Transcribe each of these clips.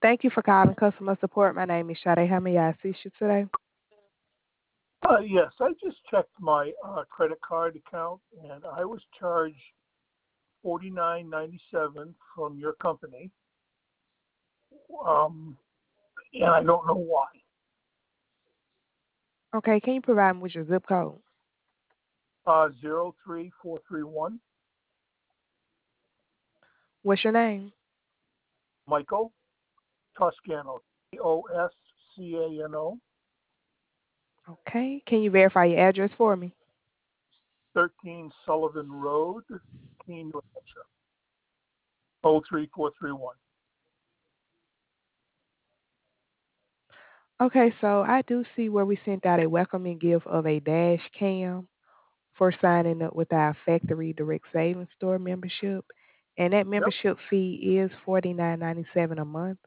Thank you for calling customer support. My name is Sade. How may I assist you today? Yes, I just checked my credit card account, and I was charged $49.97 from your company, um, and I don't know why. Okay, can you provide me with your zip code? 03431, What's your name? Michael Toscano, Oscano, Okay, can you verify your address for me? 13 Sullivan Road, Keene, New Hampshire, 03431. Okay, so I do see where we sent out a welcoming gift of a dash cam for signing up with our Factory Direct Savings Store membership. And that Yep. membership fee is $49.97 a month.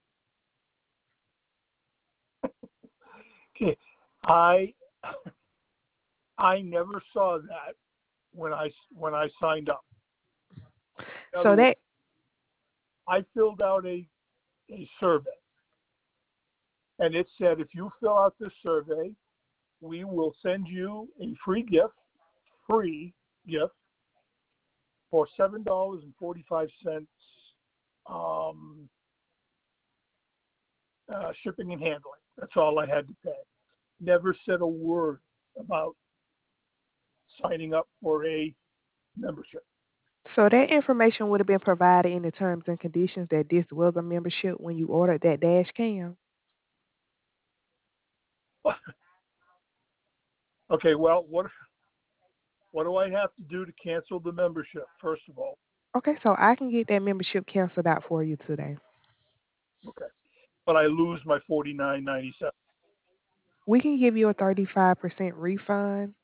Okay. I I never saw that when I signed up. In other So words, that I filled out a survey, and it said if you fill out this survey, we will send you a free gift for $7.45 um, shipping and handling. That's all I had to pay. Never said a word about signing up for a membership. so that information would have been provided in the terms and conditions that this was a membership when you ordered that dash cam. Okay, well, what do I have to do to cancel the membership? First of all, Okay, so I can get that membership canceled out for you today. okay, but I lose my 49.97. We can give you a 35% refund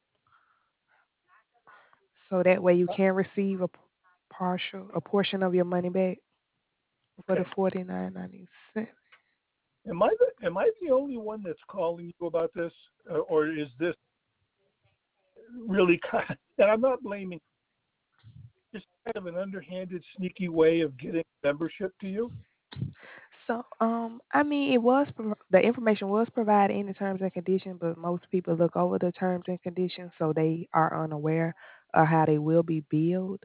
so that way you can receive a portion of your money back for the Okay, 49.97. am I the only one that's calling you about this, or is this really kind? And I'm not blaming. Just kind of an underhanded, sneaky way of getting membership to you. So, I mean, the information was provided in the terms and conditions, but most people look over the terms and conditions, so they are unaware of how they will be billed.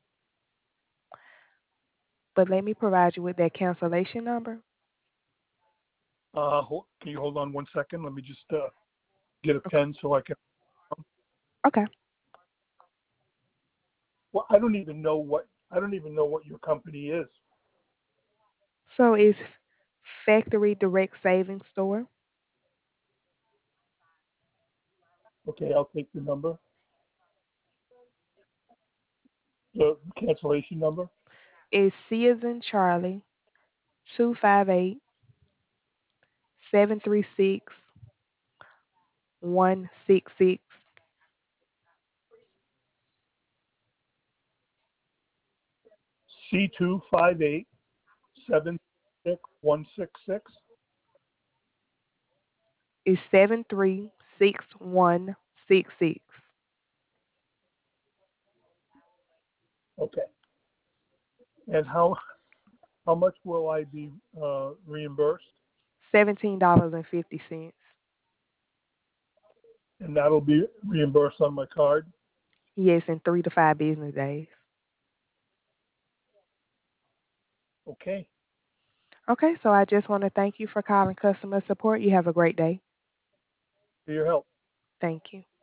But let me provide you with that cancellation number. Can you hold on 1 second? Let me just get a Okay. pen so I can. Okay. Well, I don't even know what your company is. So it's Factory Direct Savings Store. Okay, I'll take the number, the cancellation number. It's C as in Charlie 258-736-166. C25876166. It's 736166. Okay, and how much will I be reimbursed? $17.50. And that'll be reimbursed on my card. Yes, in 3 to 5 business days. Okay. Okay, so I just want to thank you for calling customer support. You have a great day. For your help. Thank you.